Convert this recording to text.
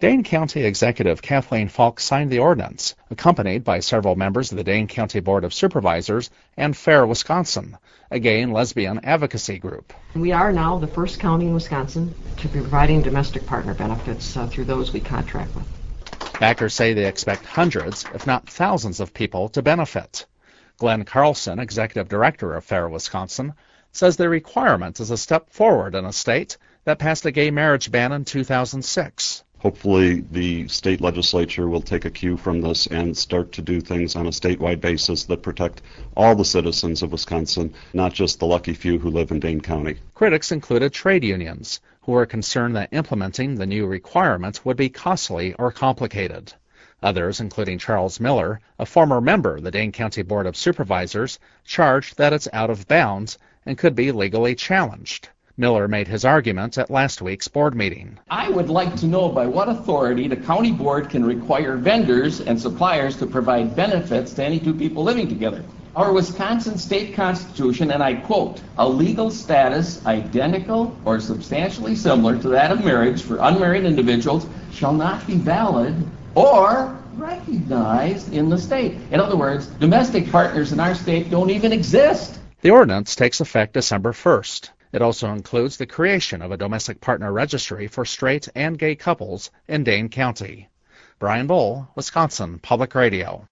Dane County Executive Kathleen Falk signed the ordinance, accompanied by several members of the Dane County Board of Supervisors and Fair Wisconsin, a gay and lesbian advocacy group. We are now the first county in Wisconsin to be providing domestic partner benefits through those we contract with. Backers say they expect hundreds, if not thousands, of people to benefit. Glenn Carlson, Executive Director of Fair Wisconsin, says the requirement is a step forward in a state that passed a gay marriage ban in 2006. Hopefully the state legislature will take a cue from this and start to do things on a statewide basis that protect all the citizens of Wisconsin, not just the lucky few who live in Dane County. Critics included trade unions, who were concerned that implementing the new requirement would be costly or complicated. Others, including Charles Miller, a former member of the Dane County Board of Supervisors, charged that it's out of bounds and could be legally challenged. Miller made his argument at last week's board meeting. I would like to know by what authority the county board can require vendors and suppliers to provide benefits to any two people living together. Our Wisconsin state constitution, and I quote, "a legal status identical or substantially similar to that of marriage for unmarried individuals shall not be valid or recognized in the state." In other words, domestic partners in our state don't even exist. The ordinance takes effect December 1st. It also includes the creation of a domestic partner registry for straight and gay couples in Dane County. Brian Bull, Wisconsin Public Radio.